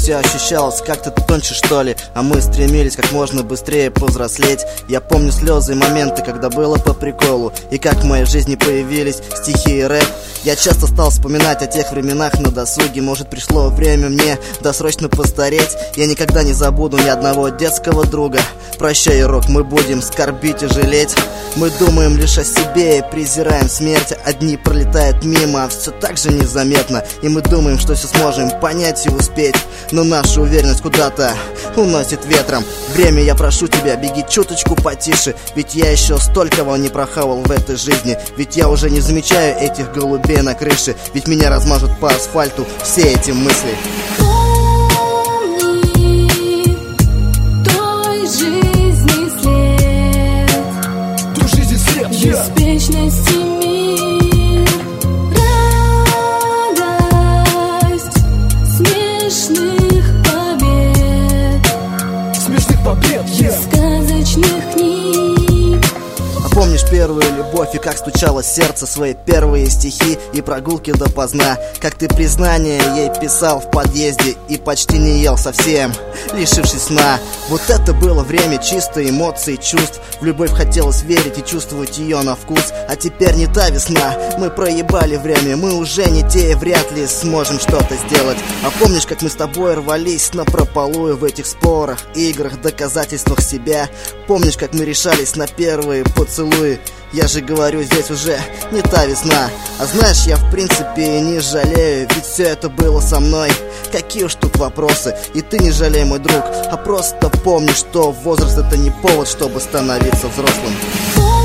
все ощущалось как-то тоньше, что ли. А мы стремились как можно быстрее повзрослеть. Я помню слезы и моменты, когда было по приколу, и как в моей жизни появились стихи и рэп. Я часто стал вспоминать о тех временах на досуге. Может, пришло время мне досрочно постареть. Я никогда не забуду ни одного детского друга. Прощай, рок, мы будем скорбить и жалеть. Мы думаем лишь о себе и презираем смерть. Одни пролетают мимо, а все так же незаметно. И мы думаем, что все сможем понять и успеть. Но наша уверенность куда-то уносит ветром. Время, я прошу тебя, беги чуточку потише. Ведь я еще столького не прохавал в этой жизни. Ведь я уже не замечаю этих голубей на крыше. Ведь меня размажут по асфальту все эти мысли. Помни той жизни след, той жизни след, беспечность и мир, радость смешных побед, сказочных книг. А помнишь первую любовь и как стучало сердце, свои первые стихи и прогулки допоздна? Как ты признание ей писал в подъезде и почти не ел совсем, лишившись сна. Вот это было время чистой эмоций, чувств. В любовь хотелось верить и чувствовать ее на вкус. А теперь не та весна, мы проебали время. Мы уже не те и вряд ли сможем что-то сделать. А помнишь, как мы с тобой рвались напропалую в этих спорах, играх, доказательствах себя? Помнишь, как мы решались на первые поцелуи? Я же говорю, здесь уже не та весна. А знаешь, я в принципе не жалею, ведь все это было со мной. Какие уж тут вопросы, и ты не жалей, мой друг. А просто помни, что возраст это не повод, чтобы становиться взрослым.